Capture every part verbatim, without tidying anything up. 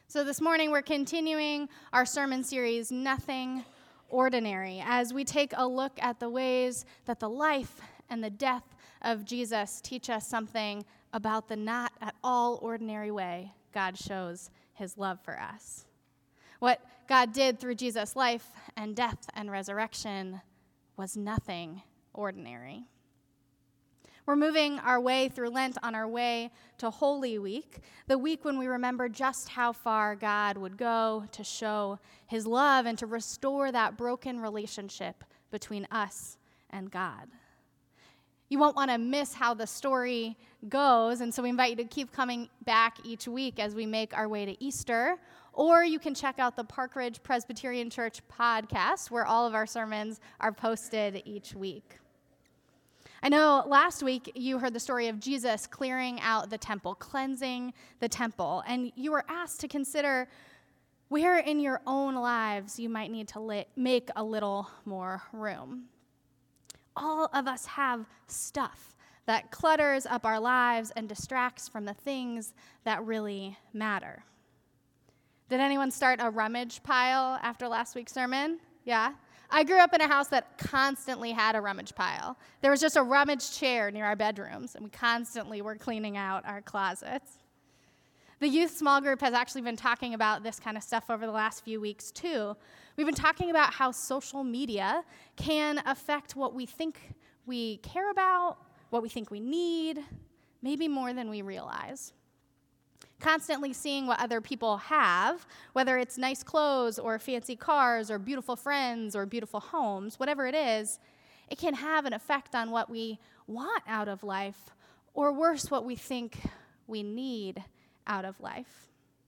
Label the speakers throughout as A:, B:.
A: So this morning we're continuing our sermon series, Nothing Ordinary, as we take a look at the ways that the life and the death of Jesus teach us something about the not at all ordinary way God shows his love for us. What God did through Jesus' life and death and resurrection was nothing ordinary. We're moving our way through Lent on our way to Holy Week, the week when we remember just how far God would go to show his love and to restore that broken relationship between us and God. You won't want to miss how the story goes, and so we invite you to keep coming back each week as we make our way to Easter, or you can check out the Park Ridge Presbyterian Church podcast, where all of our sermons are posted each week. I know last week you heard the story of Jesus clearing out the temple, cleansing the temple, and you were asked to consider where in your own lives you might need to li- make a little more room. All of us have stuff that clutters up our lives and distracts from the things that really matter. Did anyone start a rummage pile after last week's sermon? Yeah? I grew up in a house that constantly had a rummage pile. There was just a rummage chair near our bedrooms, and we constantly were cleaning out our closets. The youth small group has actually been talking about this kind of stuff over the last few weeks, too. We've been talking about how social media can affect what we think we care about, what we think we need, maybe more than we realize. Constantly seeing what other people have, whether it's nice clothes or fancy cars or beautiful friends or beautiful homes, whatever it is, it can have an effect on what we want out of life, or worse, what we think we need out of life.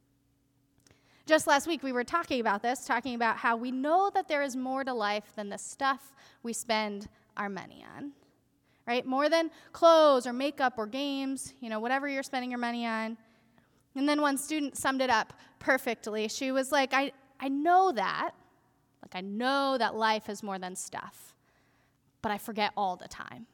A: Just last week, we were talking about this, talking about how we know that there is more to life than the stuff we spend our money on, right? More than clothes or makeup or games, you know, whatever you're spending your money on. And then one student summed it up perfectly. She was like, I, I know that, like I know that life is more than stuff, but I forget all the time.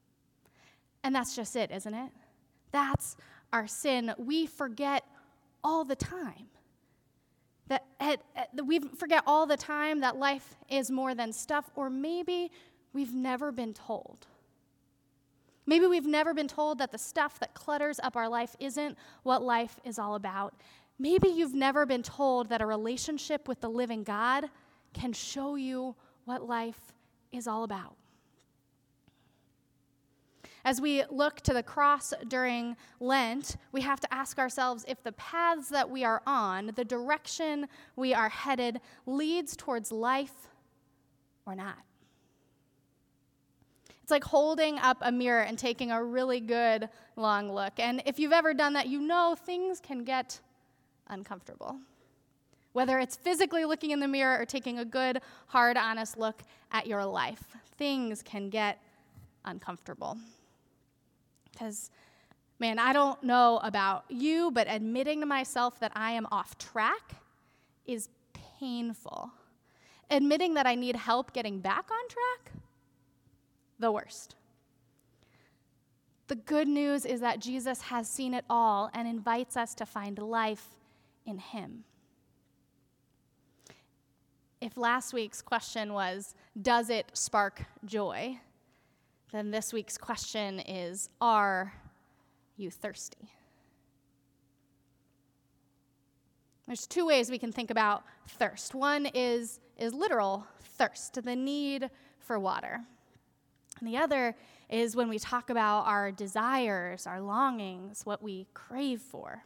A: And that's just it, isn't it? That's our sin. We forget all the time. That at, at, we forget all the time that life is more than stuff, or maybe we've never been told. Maybe we've never been told that the stuff that clutters up our life isn't what life is all about. Maybe you've never been told that a relationship with the living God can show you what life is all about. As we look to the cross during Lent, we have to ask ourselves if the paths that we are on, the direction we are headed, leads towards life or not. It's like holding up a mirror and taking a really good long look. And if you've ever done that, you know things can get uncomfortable. Whether it's physically looking in the mirror or taking a good, hard, honest look at your life, things can get uncomfortable. Because, man, I don't know about you, but admitting to myself that I am off track is painful. Admitting that I need help getting back on track, the worst. The good news is that Jesus has seen it all and invites us to find life in him. If last week's question was, does it spark joy? Then this week's question is, are you thirsty? There's two ways we can think about thirst. One is, is literal thirst, the need for water. And the other is when we talk about our desires, our longings, what we crave for.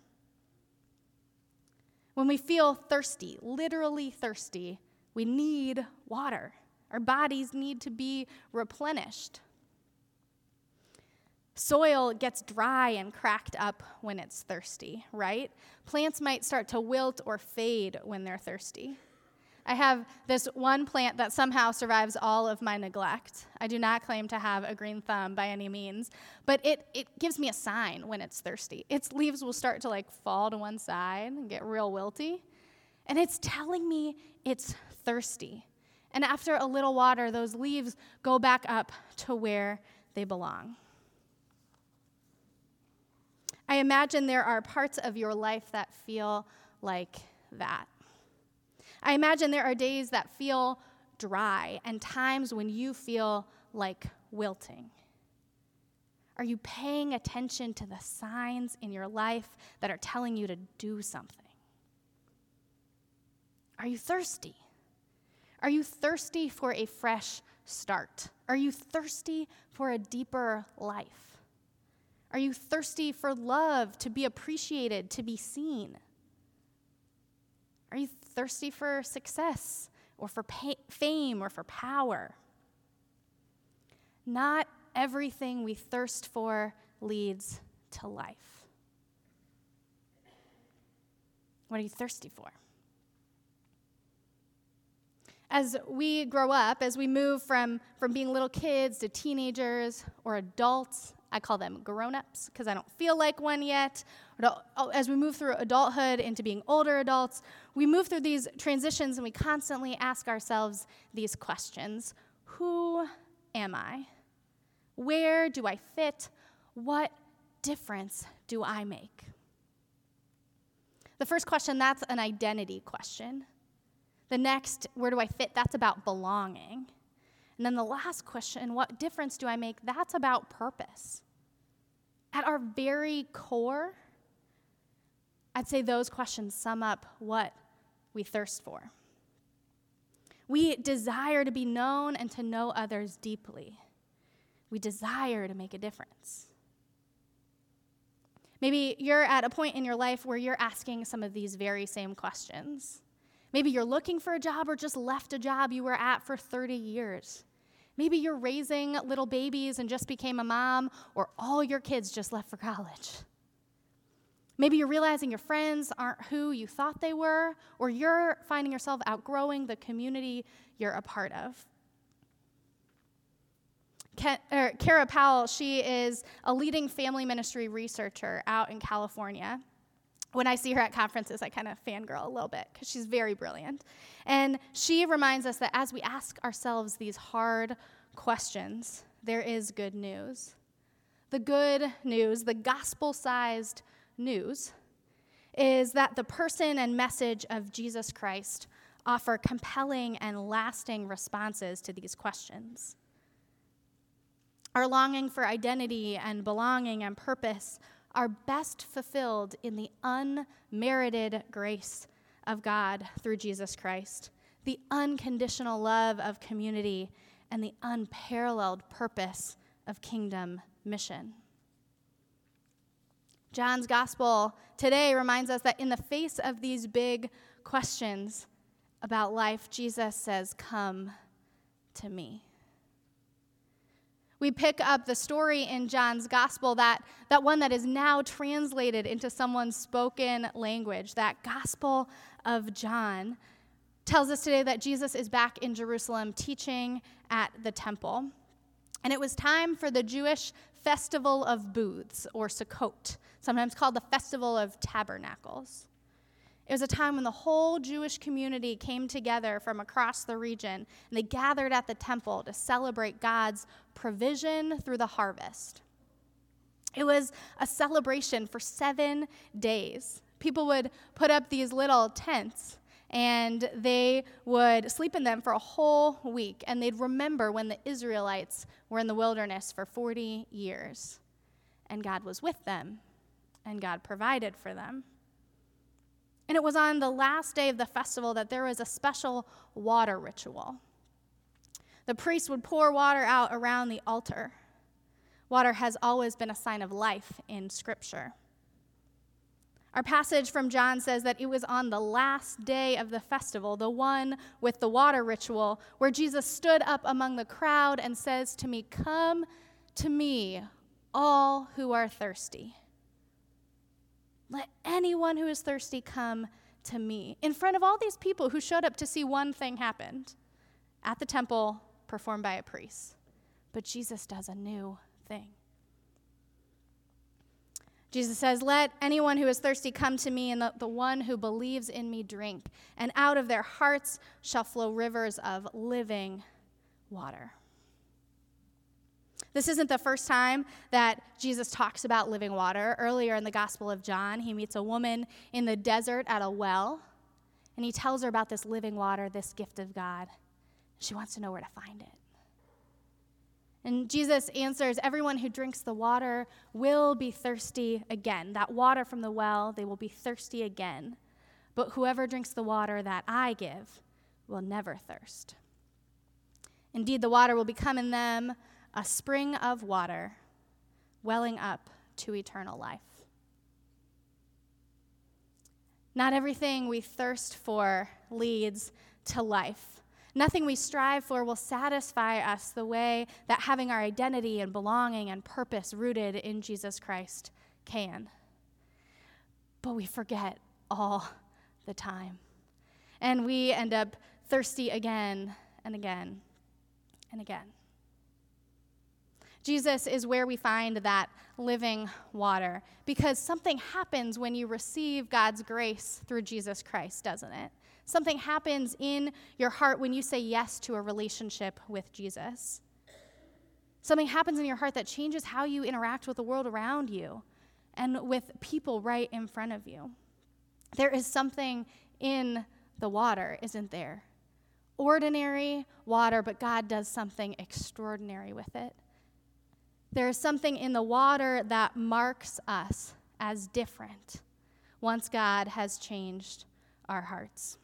A: When we feel thirsty, literally thirsty, we need water. Our bodies need to be replenished. Soil gets dry and cracked up when it's thirsty, right? Plants might start to wilt or fade when they're thirsty. I have this one plant that somehow survives all of my neglect. I do not claim to have a green thumb by any means, but it, it gives me a sign when it's thirsty. Its leaves will start to like fall to one side and get real wilty, and it's telling me it's thirsty. And after a little water, those leaves go back up to where they belong. I imagine there are parts of your life that feel like that. I imagine there are days that feel dry and times when you feel like wilting. Are you paying attention to the signs in your life that are telling you to do something? Are you thirsty? Are you thirsty for a fresh start? Are you thirsty for a deeper life? Are you thirsty for love, to be appreciated, to be seen? Are you thirsty for success or for pa- fame or for power? Not everything we thirst for leads to life. What are you thirsty for? As we grow up, as we move from, from being little kids to teenagers or adults, I call them grown-ups because I don't feel like one yet. As we move through adulthood into being older adults, we move through these transitions and we constantly ask ourselves these questions. Who am I? Where do I fit? What difference do I make? The first question, that's an identity question. The next, where do I fit? That's about belonging. And then the last question, what difference do I make? That's about purpose. At our very core, I'd say those questions sum up what we thirst for. We desire to be known and to know others deeply. We desire to make a difference. Maybe you're at a point in your life where you're asking some of these very same questions. Maybe you're looking for a job or just left a job you were at for thirty years. Maybe you're raising little babies and just became a mom, or all your kids just left for college. Maybe you're realizing your friends aren't who you thought they were, or you're finding yourself outgrowing the community you're a part of. Kara Powell, she is a leading family ministry researcher out in California. When I see her at conferences, I kind of fangirl a little bit because she's very brilliant. And she reminds us that as we ask ourselves these hard questions, there is good news. The good news, the gospel-sized news, is that the person and message of Jesus Christ offer compelling and lasting responses to these questions. Our longing for identity and belonging and purpose are best fulfilled in the unmerited grace of God through Jesus Christ, the unconditional love of community, and the unparalleled purpose of kingdom mission. John's gospel today reminds us that in the face of these big questions about life, Jesus says, "Come to me." We pick up the story in John's gospel, that, that one that is now translated into someone's spoken language. That gospel of John tells us today that Jesus is back in Jerusalem teaching at the temple. And it was time for the Jewish festival of booths, or Sukkot, sometimes called the Festival of Tabernacles. It was a time when the whole Jewish community came together from across the region, and they gathered at the temple to celebrate God's provision through the harvest. It was a celebration for seven days. People would put up these little tents, and they would sleep in them for a whole week, and they'd remember when the Israelites were in the wilderness for forty years, and God was with them, and God provided for them. And it was on the last day of the festival that there was a special water ritual. The priest would pour water out around the altar. Water has always been a sign of life in Scripture. Our passage from John says that it was on the last day of the festival, the one with the water ritual, where Jesus stood up among the crowd and says to me, "Come to me, all who are thirsty. Let anyone who is thirsty come to me." In front of all these people who showed up to see one thing happen at the temple performed by a priest. But Jesus does a new thing. Jesus says, "Let anyone who is thirsty come to me, and the, the one who believes in me drink. And out of their hearts shall flow rivers of living water." This isn't the first time that Jesus talks about living water. Earlier in the Gospel of John, he meets a woman in the desert at a well. And he tells her about this living water, this gift of God. She wants to know where to find it. And Jesus answers, everyone who drinks the water will be thirsty again. That water from the well, they will be thirsty again. But whoever drinks the water that I give will never thirst. Indeed, the water will become in them a spring of water, welling up to eternal life. Not everything we thirst for leads to life. Nothing we strive for will satisfy us the way that having our identity and belonging and purpose rooted in Jesus Christ can. But we forget all the time. And we end up thirsty again and again and again. Jesus is where we find that living water, because something happens when you receive God's grace through Jesus Christ, doesn't it? Something happens in your heart when you say yes to a relationship with Jesus. Something happens in your heart that changes how you interact with the world around you and with people right in front of you. There is something in the water, isn't there? Ordinary water, but God does something extraordinary with it. There is something in the water that marks us as different once God has changed our hearts.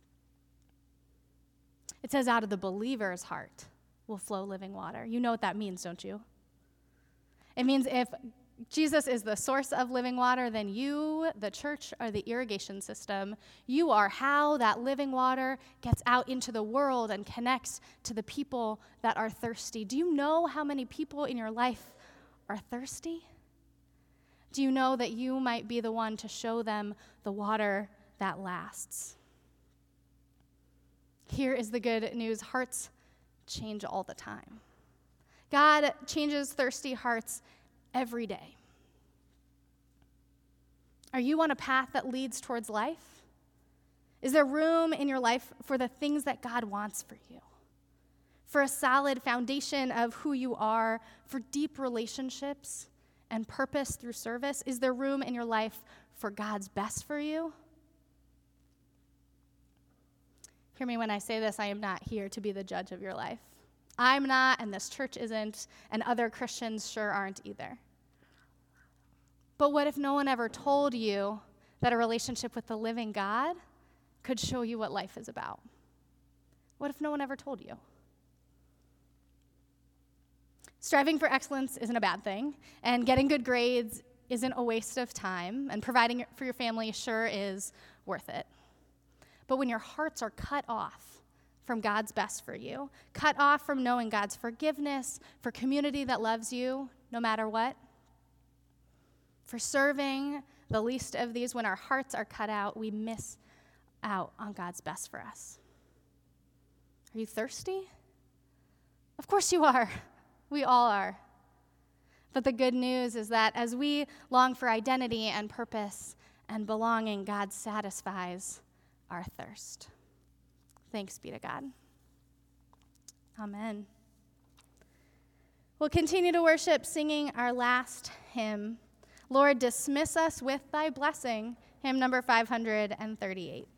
A: It says out of the believer's heart will flow living water. You know what that means, don't you? It means if Jesus is the source of living water, then you, the church, are the irrigation system. You are how that living water gets out into the world and connects to the people that are thirsty. Do you know how many people in your life are thirsty? Do you know that you might be the one to show them the water that lasts? Here is the good news. Hearts change all the time. God changes thirsty hearts every day. Are you on a path that leads towards life? Is there room in your life for the things that God wants for you? For a solid foundation of who you are, for deep relationships and purpose through service? Is there room in your life for God's best for you? Hear me when I say this, I am not here to be the judge of your life. I'm not, and this church isn't, and other Christians sure aren't either. But what if no one ever told you that a relationship with the living God could show you what life is about? What if no one ever told you? Striving for excellence isn't a bad thing, and getting good grades isn't a waste of time, and providing for your family sure is worth it. But when your hearts are cut off from God's best for you, cut off from knowing God's forgiveness, for community that loves you no matter what, for serving the least of these, when our hearts are cut out, we miss out on God's best for us. Are you thirsty? Of course you are. We all are. But the good news is that as we long for identity and purpose and belonging, God satisfies our thirst. Thanks be to God. Amen. We'll continue to worship singing our last hymn, Lord, Dismiss Us with Thy Blessing, hymn number five hundred thirty-eight.